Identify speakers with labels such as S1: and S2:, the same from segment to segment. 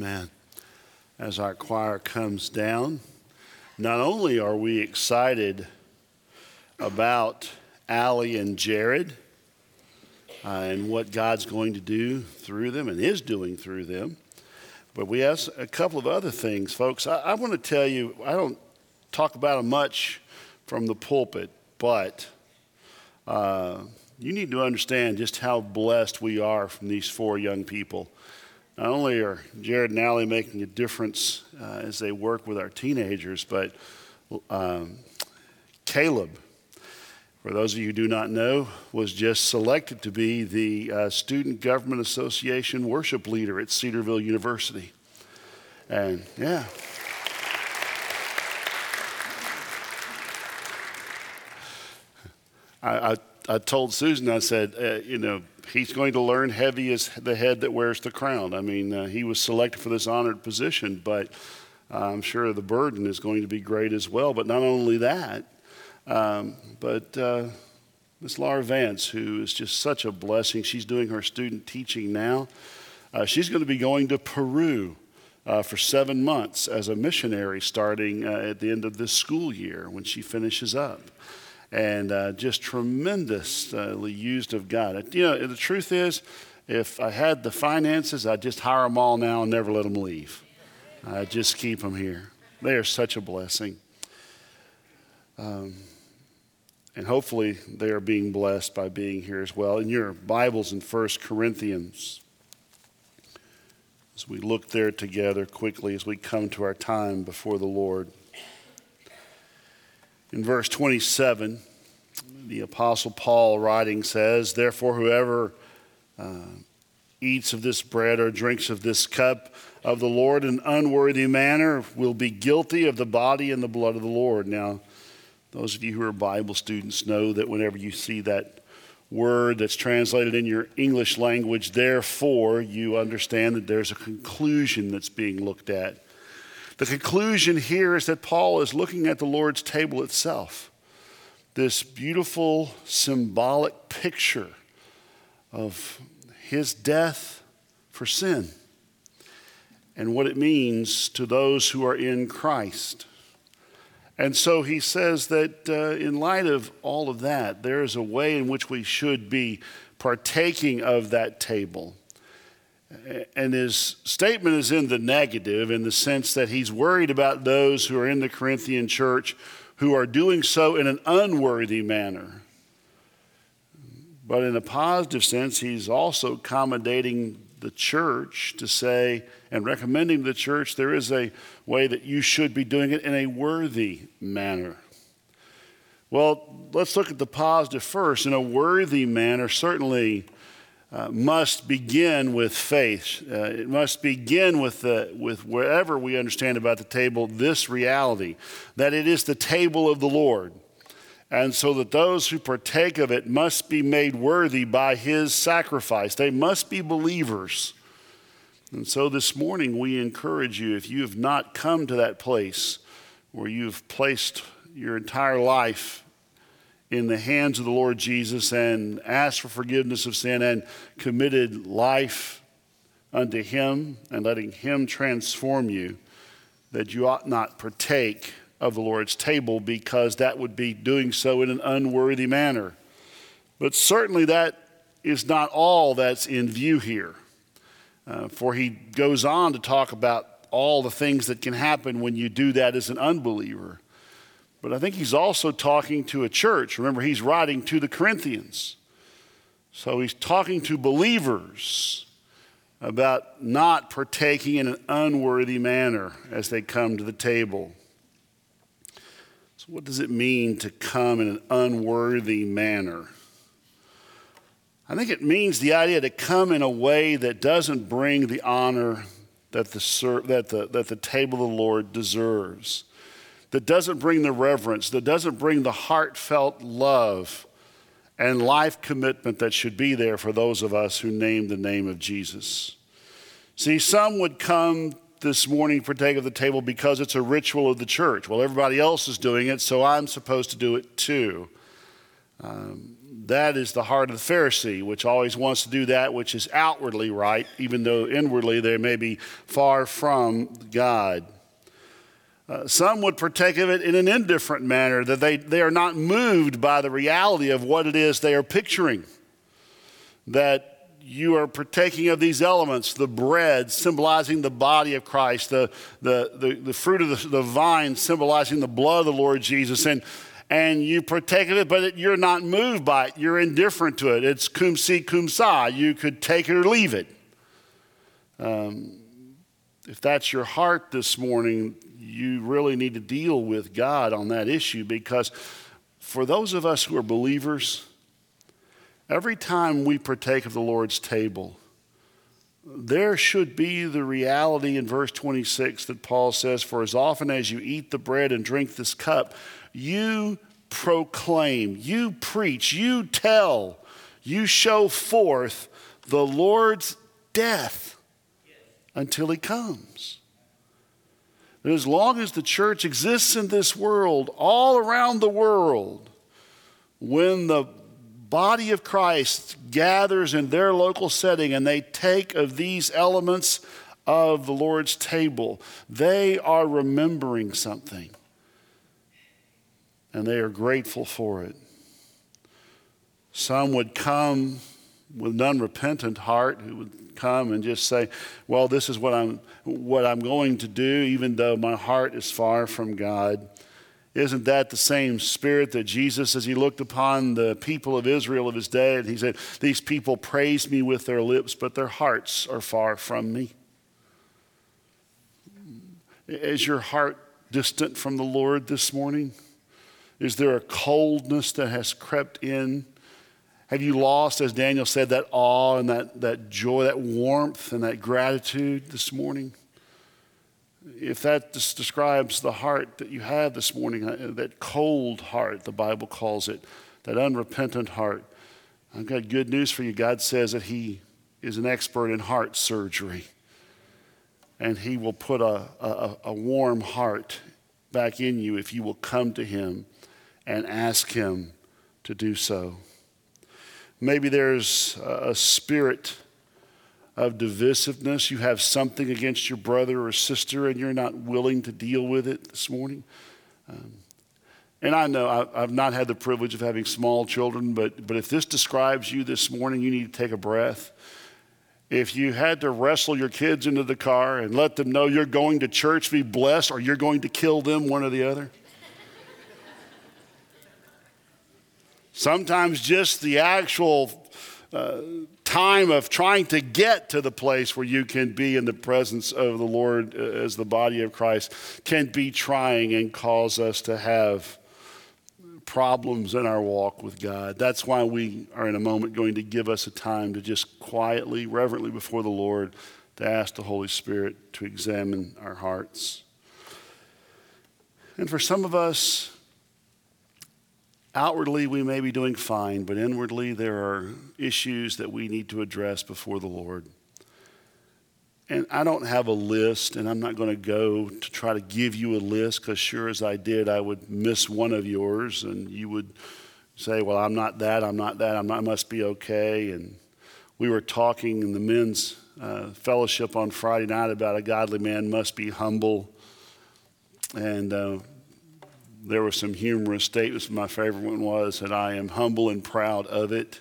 S1: Amen. As our choir comes down, not only are we excited about Allie and Jared and what God's going to do through them and is doing through them, but we have a couple of other things, folks. I want to tell you, I don't talk about them much from the pulpit, but you need to understand just how blessed we are from these four young people. Not only are Jared and Allie making a difference as they work with our teenagers, but Caleb, for those of you who do not know, was just selected to be the Student Government Association worship leader at Cedarville University. And yeah. I told Susan, I said, he's going to learn heavy as the head that wears the crown. I mean, he was selected for this honored position, but I'm sure the burden is going to be great as well. But not only that, but Miss Laura Vance, who is just such a blessing. She's doing her student teaching now. She's going to be going to Peru for 7 months as a missionary starting at the end of this school year when she finishes up. And just tremendously used of God. The truth is, if I had the finances, I'd just hire them all now and never let them leave. I'd just keep them here. They are such a blessing. And hopefully they are being blessed by being here as well. In your Bibles in 1 Corinthians, as we look there together quickly as we come to our time before the Lord. In verse 27, the Apostle Paul writing says, "Therefore whoever eats of this bread or drinks of this cup of the Lord in an unworthy manner will be guilty of the body and the blood of the Lord." Now, those of you who are Bible students know that whenever you see that word that's translated in your English language, therefore, you understand that there's a conclusion that's being looked at. The conclusion here is that Paul is looking at the Lord's table itself, this beautiful symbolic picture of his death for sin and what it means to those who are in Christ. And so he says that in light of all of that, there is a way in which we should be partaking of that table. And his statement is in the negative in the sense that he's worried about those who are in the Corinthian church who are doing so in an unworthy manner. But in a positive sense, he's also accommodating the church to say and recommending the church there is a way that you should be doing it in a worthy manner. Well, let's look at the positive first. In a worthy manner, certainly must begin with faith. It must begin with wherever we understand about the table, this reality, that it is the table of the Lord. And so that those who partake of it must be made worthy by his sacrifice. They must be believers. And so this morning we encourage you, if you have not come to that place where you've placed your entire life in the hands of the Lord Jesus and asked for forgiveness of sin and committed life unto him and letting him transform you, that you ought not partake of the Lord's table because that would be doing so in an unworthy manner. But certainly that is not all that's in view here. For he goes on to talk about all the things that can happen when you do that as an unbeliever. But I think he's also talking to a church. Remember, he's writing to the Corinthians. So he's talking to believers about not partaking in an unworthy manner as they come to the table. So what does it mean to come in an unworthy manner? I think it means the idea to come in a way that doesn't bring the honor that the table of the Lord deserves. That doesn't bring the reverence, that doesn't bring the heartfelt love and life commitment that should be there for those of us who name the name of Jesus. See, some would come this morning partake of the table because it's a ritual of the church. Well, everybody else is doing it, so I'm supposed to do it too. That is the heart of the Pharisee, which always wants to do that which is outwardly right, even though inwardly they may be far from God. Some would partake of it in an indifferent manner, that they are not moved by the reality of what it is they are picturing. That you are partaking of these elements, the bread symbolizing the body of Christ, the fruit of the vine symbolizing the blood of the Lord Jesus, and you partake of it, but you're not moved by it. You're indifferent to it. It's cum si, cum sa. You could take it or leave it. If that's your heart this morning, you really need to deal with God on that issue, because for those of us who are believers, every time we partake of the Lord's table, there should be the reality in verse 26 that Paul says, "For as often as you eat the bread and drink this cup, you proclaim, you preach, you tell, you show forth the Lord's death until he comes." And as long as the church exists in this world, all around the world, when the body of Christ gathers in their local setting and they take of these elements of the Lord's table, they are remembering something. And they are grateful for it. Some would come with an unrepentant heart, who would come and just say, well, this is what I'm going to do, even though my heart is far from God. Isn't that the same spirit that Jesus, as he looked upon the people of Israel of his day, and he said, these people praise me with their lips, but their hearts are far from me? Is your heart distant from the Lord this morning? Is there a coldness that has crept in? Have you lost, as Daniel said, that awe and that joy, that warmth and that gratitude this morning? If that describes the heart that you have this morning, that cold heart, the Bible calls it, that unrepentant heart, I've got good news for you. God says that he is an expert in heart surgery. And he will put a warm heart back in you if you will come to him and ask him to do so. Maybe there's a spirit of divisiveness. You have something against your brother or sister and you're not willing to deal with it this morning. And I know I've not had the privilege of having small children, but if this describes you this morning, you need to take a breath. If you had to wrestle your kids into the car and let them know you're going to church, be blessed, or you're going to kill them, one or the other. Sometimes just the actual time of trying to get to the place where you can be in the presence of the Lord as the body of Christ can be trying and cause us to have problems in our walk with God. That's why we are in a moment going to give us a time to just quietly, reverently before the Lord to ask the Holy Spirit to examine our hearts. And for some of us, outwardly, we may be doing fine, but inwardly, there are issues that we need to address before the Lord. And I don't have a list, and I'm not going to go to try to give you a list, because sure as I did, I would miss one of yours, and you would say, well, I'm not that, I must be okay. And we were talking in the men's fellowship on Friday night about a godly man must be humble. And there were some humorous statements. My favorite one was that I am humble and proud of it.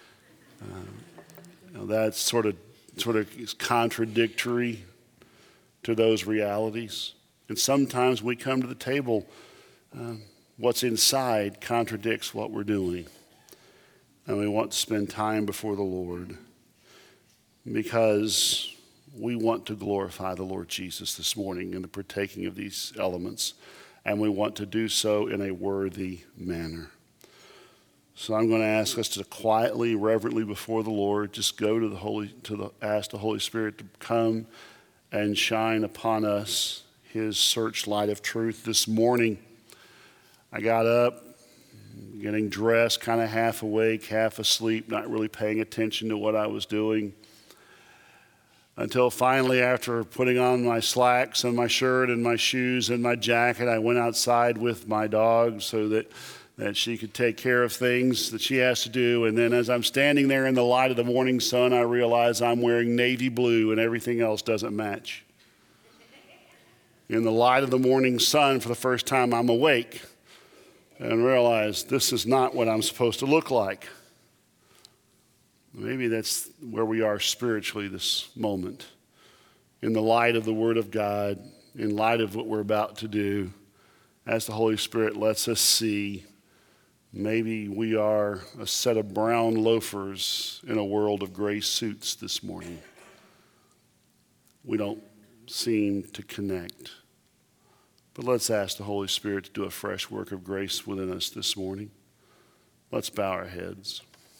S1: That's sort of contradictory to those realities. And sometimes we come to the table, what's inside contradicts what we're doing. And we want to spend time before the Lord because we want to glorify the Lord Jesus this morning in the partaking of these elements. And we want to do so in a worthy manner. So I'm going to ask us to quietly, reverently before the Lord, just go to ask the Holy Spirit to come and shine upon us his searchlight of truth. This morning, I got up, getting dressed, kind of half awake, half asleep, not really paying attention to what I was doing. Until finally, after putting on my slacks and my shirt and my shoes and my jacket, I went outside with my dog so that that she could take care of things that she has to do. And then as I'm standing there in the light of the morning sun, I realize I'm wearing navy blue and everything else doesn't match. In the light of the morning sun, for the first time, I'm awake and realize this is not what I'm supposed to look like. Maybe that's where we are spiritually this moment. In the light of the Word of God, in light of what we're about to do, as the Holy Spirit lets us see, maybe we are a set of brown loafers in a world of gray suits this morning. We don't seem to connect. But let's ask the Holy Spirit to do a fresh work of grace within us this morning. Let's bow our heads.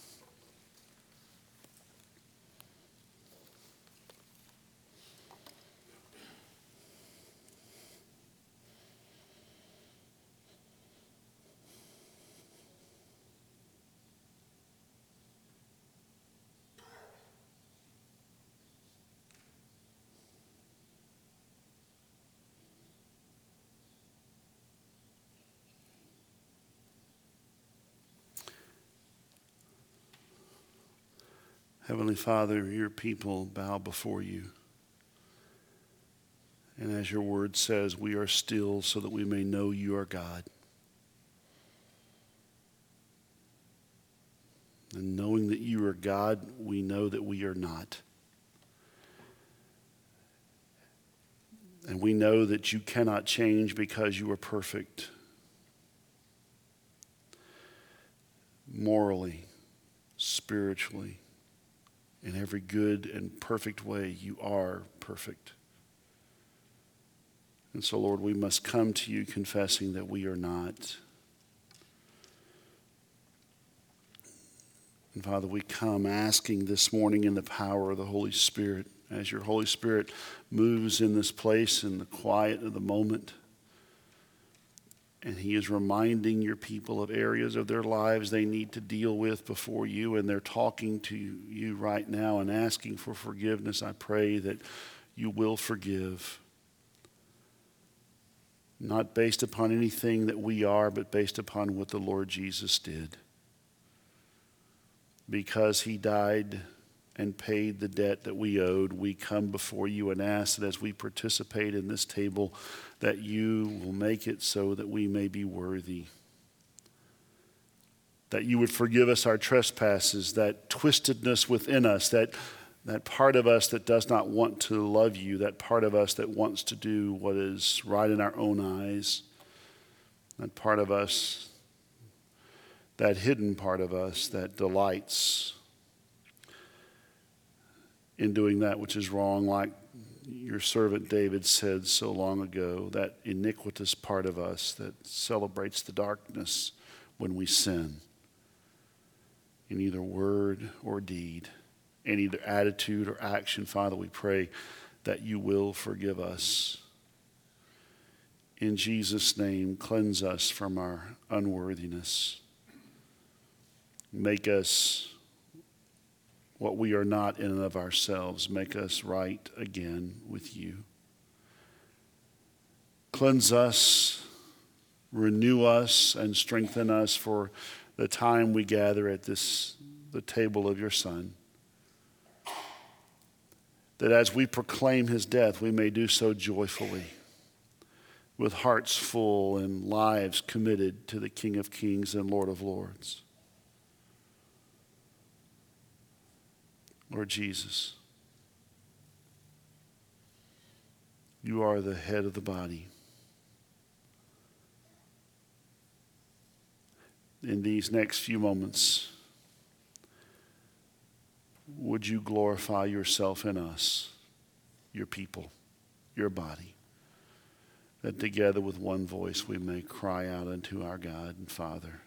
S1: Heavenly Father, your people bow before you. And as your word says, we are still so that we may know you are God. And knowing that you are God, we know that we are not. And we know that you cannot change because you are perfect. Morally, spiritually, in every good and perfect way, you are perfect. And so, Lord, we must come to you confessing that we are not. And Father, we come asking this morning in the power of the Holy Spirit, as your Holy Spirit moves in this place in the quiet of the moment, and he is reminding your people of areas of their lives they need to deal with before you, and they're talking to you right now and asking for forgiveness. I pray that you will forgive, not based upon anything that we are, but based upon what the Lord Jesus did. Because he died and paid the debt that we owed, we come before you and ask that as we participate in this table, that you will make it so that we may be worthy. That you would forgive us our trespasses, that twistedness within us, that part of us that does not want to love you, that part of us that wants to do what is right in our own eyes, that part of us, that hidden part of us that delights in doing that which is wrong, like your servant David said so long ago, that iniquitous part of us that celebrates the darkness when we sin in either word or deed, in either attitude or action. Father, we pray that you will forgive us. In Jesus' name, cleanse us from our unworthiness. Make us what we are not in and of ourselves. Make us right again with you. Cleanse us, renew us, and strengthen us for the time we gather at the table of your Son. That as we proclaim his death, we may do so joyfully, with hearts full and lives committed to the King of Kings and Lord of Lords. Lord Jesus, you are the head of the body. In these next few moments, would you glorify yourself in us, your people, your body, that together with one voice we may cry out unto our God and Father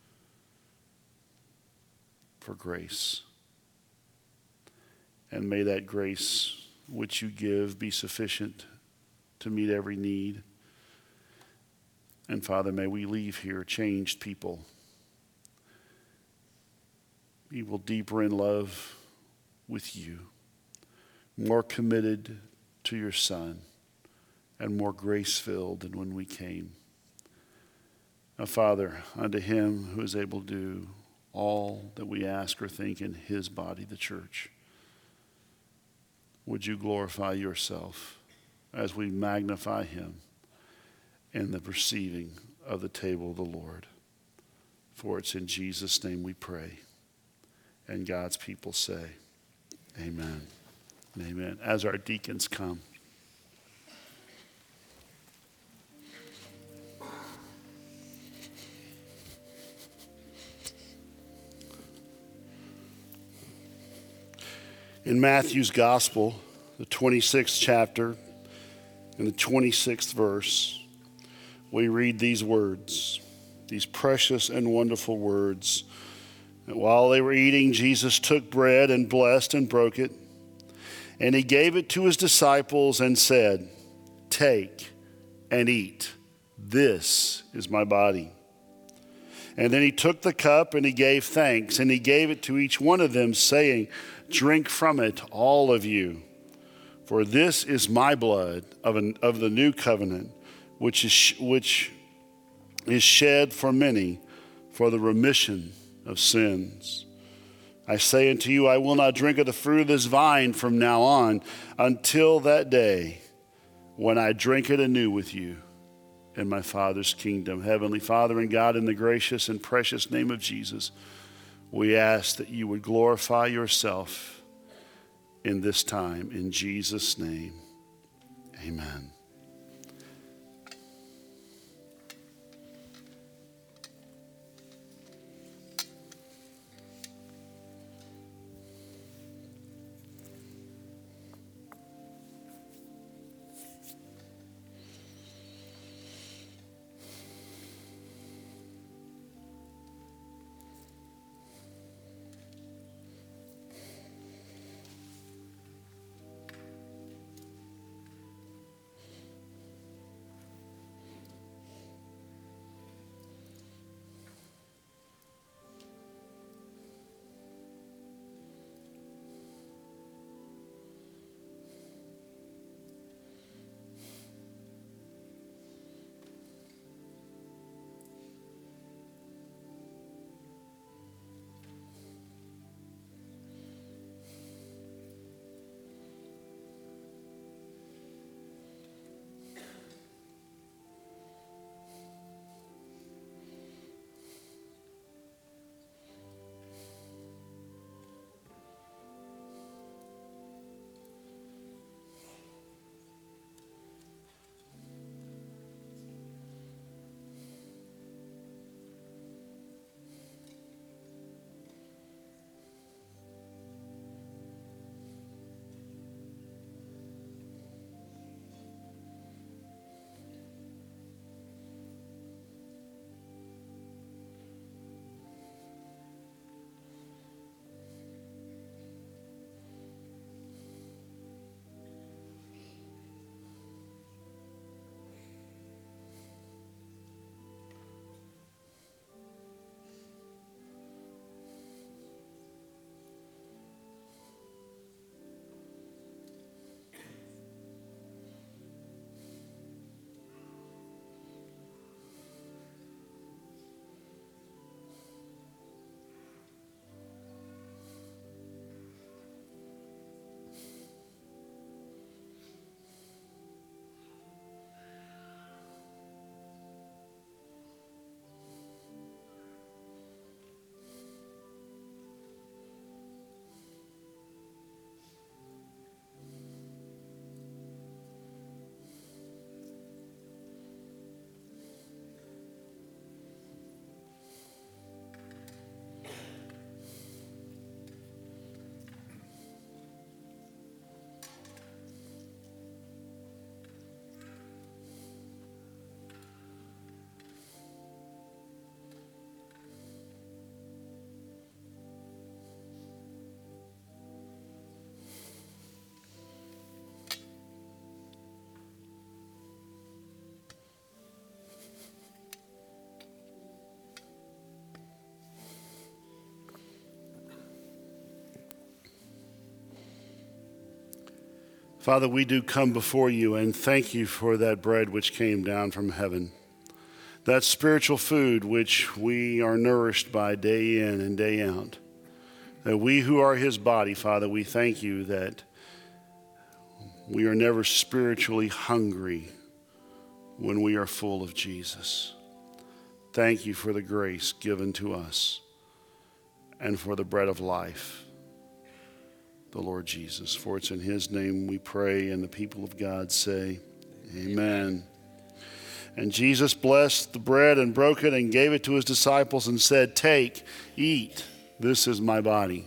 S1: for grace. And may that grace which you give be sufficient to meet every need. And Father, may we leave here changed people, people deeper in love with you, more committed to your Son, and more grace-filled than when we came. Now, Father, unto him who is able to do all that we ask or think in his body, the church, would you glorify yourself as we magnify him in the receiving of the table of the Lord. For it's in Jesus' name we pray. And God's people say, amen. Amen. As our deacons come. In Matthew's Gospel, the 26th chapter and the 26th verse, we read these words, these precious and wonderful words. And while they were eating, Jesus took bread and blessed and broke it, and he gave it to his disciples and said, "Take and eat. This is my body." And then he took the cup and he gave thanks, and he gave it to each one of them, saying, "Drink from it, all of you. For this is my blood of the new covenant, which is shed for many for the remission of sins. I say unto you, I will not drink of the fruit of this vine from now on until that day when I drink it anew with you in my Father's kingdom." Heavenly Father and God, in the gracious and precious name of Jesus, we ask that you would glorify yourself in this time. In Jesus' name, amen. Father, we do come before you and thank you for that bread which came down from heaven, that spiritual food which we are nourished by day in and day out. That we who are his body, Father, we thank you that we are never spiritually hungry when we are full of Jesus. Thank you for the grace given to us and for the bread of life, the Lord Jesus. For it's in his name we pray, and the people of God say, Amen. And Jesus blessed the bread and broke it and gave it to his disciples and said, "Take, eat, this is my body."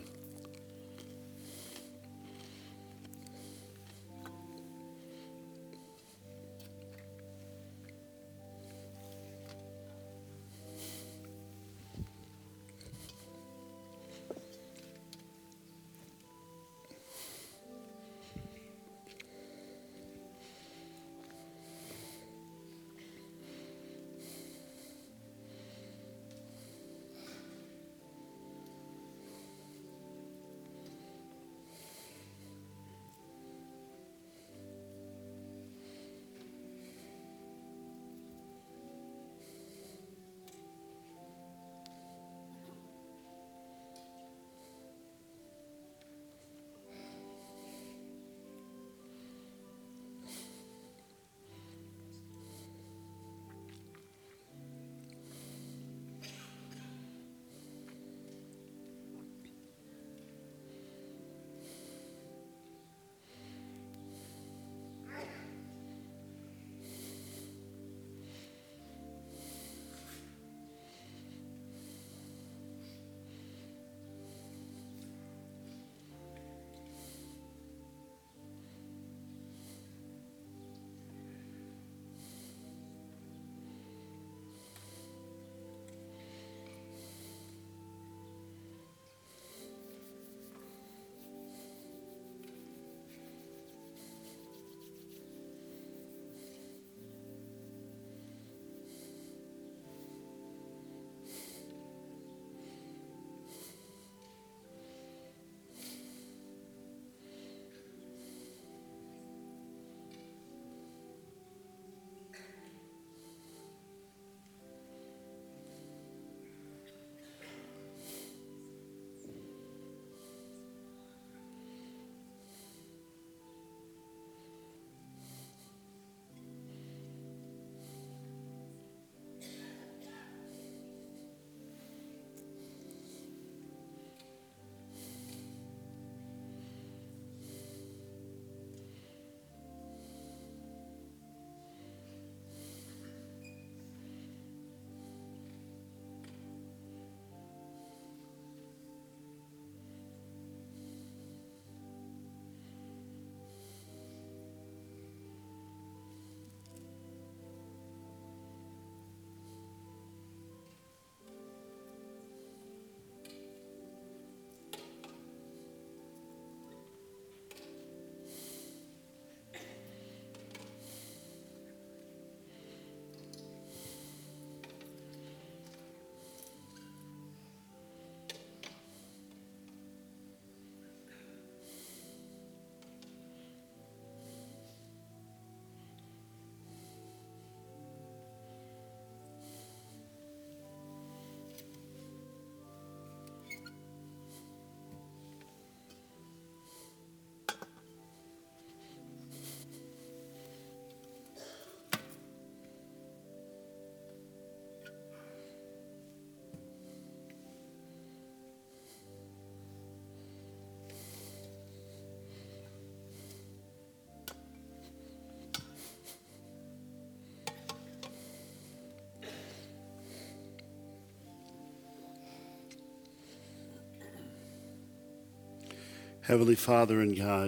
S1: Heavenly Father and God,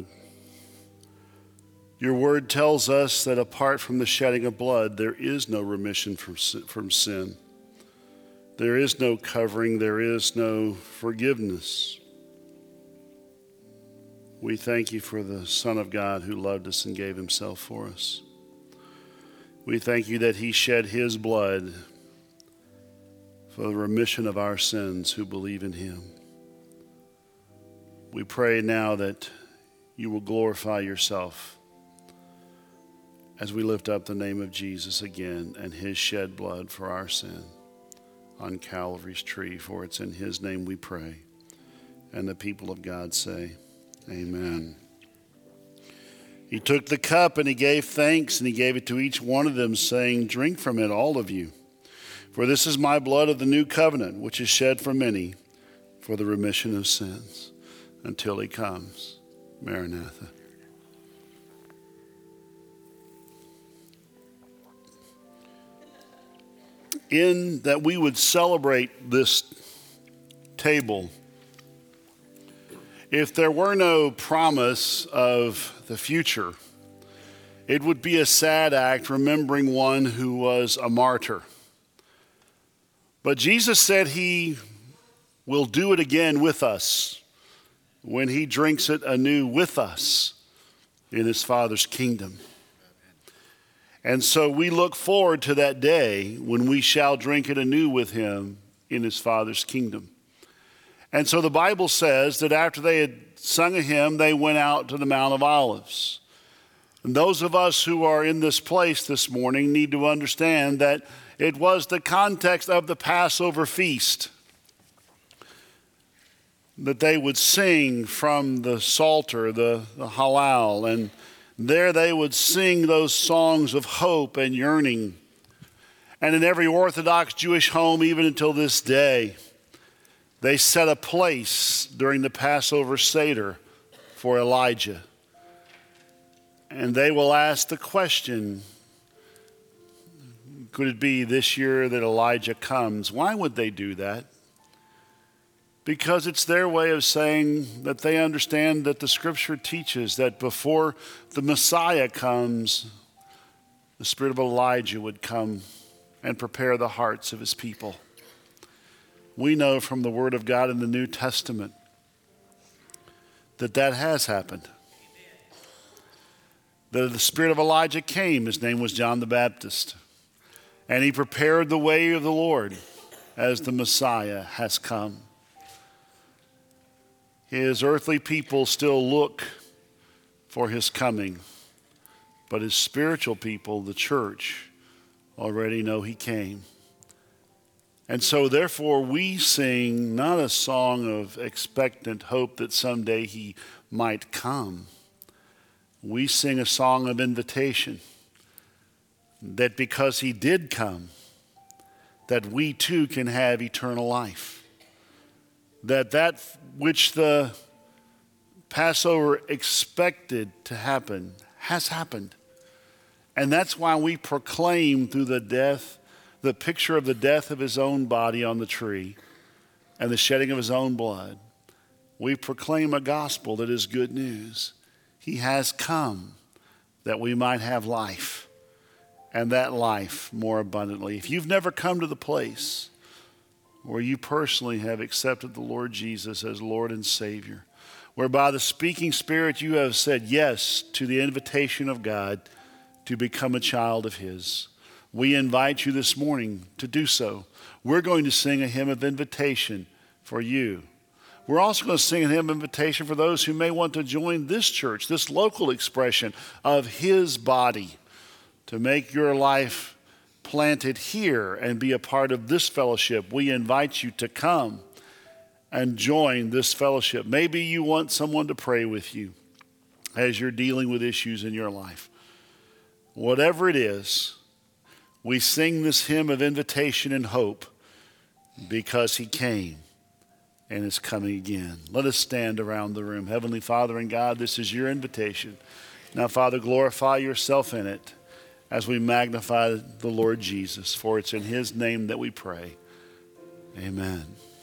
S1: your word tells us that apart from the shedding of blood, there is no remission from sin. There is no covering. There is no forgiveness. We thank you for the Son of God who loved us and gave himself for us. We thank you that he shed his blood for the remission of our sins who believe in him. We pray now that you will glorify yourself as we lift up the name of Jesus again and his shed blood for our sin on Calvary's tree, for it's in his name we pray. And the people of God say, amen. He took the cup and he gave thanks, and he gave it to each one of them, saying, drink from it, all of you. For this is my blood of the new covenant, which is shed for many for the remission of sins, until he comes. Maranatha. In that we would celebrate this table, if there were no promise of the future, it would be a sad act remembering one who was a martyr. But Jesus said he will do it again with us when he drinks it anew with us in his Father's kingdom. And so we look forward to that day when we shall drink it anew with him in his Father's kingdom. And so the Bible says that after they had sung a hymn, they went out to the Mount of Olives. And those of us who are in this place this morning need to understand that it was the context of the Passover feast that they would sing from the Psalter, the Hallel, and there they would sing those songs of hope and yearning. And in every Orthodox Jewish home, even until this day, they set a place during the Passover Seder for Elijah. And they will ask the question, could it be this year that Elijah comes? Why would they do that? Because it's their way of saying that they understand that the Scripture teaches that before the Messiah comes, the spirit of Elijah would come and prepare the hearts of his people. We know from the Word of God in the New Testament that that has happened. That the spirit of Elijah came. His name was John the Baptist. And he prepared the way of the Lord as the Messiah has come. His earthly people still look for his coming, but his spiritual people, the church, already know he came. And so therefore we sing not a song of expectant hope that someday he might come. We sing a song of invitation that because he did come, that we too can have eternal life. That which the Passover expected to happen has happened. And that's why we proclaim through the picture of the death of his own body on the tree and the shedding of his own blood. We proclaim a gospel that is good news. He has come that we might have life, and that life more abundantly. If you've never come to the place where you personally have accepted the Lord Jesus as Lord and Savior, where by the speaking Spirit you have said yes to the invitation of God to become a child of his, we invite you this morning to do so. We're going to sing a hymn of invitation for you. We're also going to sing a hymn of invitation for those who may want to join this church, this local expression of his body, to make your life planted here and be a part of this fellowship. We invite you to come and join this fellowship. Maybe you want someone to pray with you as you're dealing with issues in your life. Whatever it is, we sing this hymn of invitation and hope because he came and is coming again. Let us stand around the room. Heavenly Father and God, this is your invitation. Now, Father, glorify yourself in it as we magnify the Lord Jesus, for it's in his name that we pray. Amen.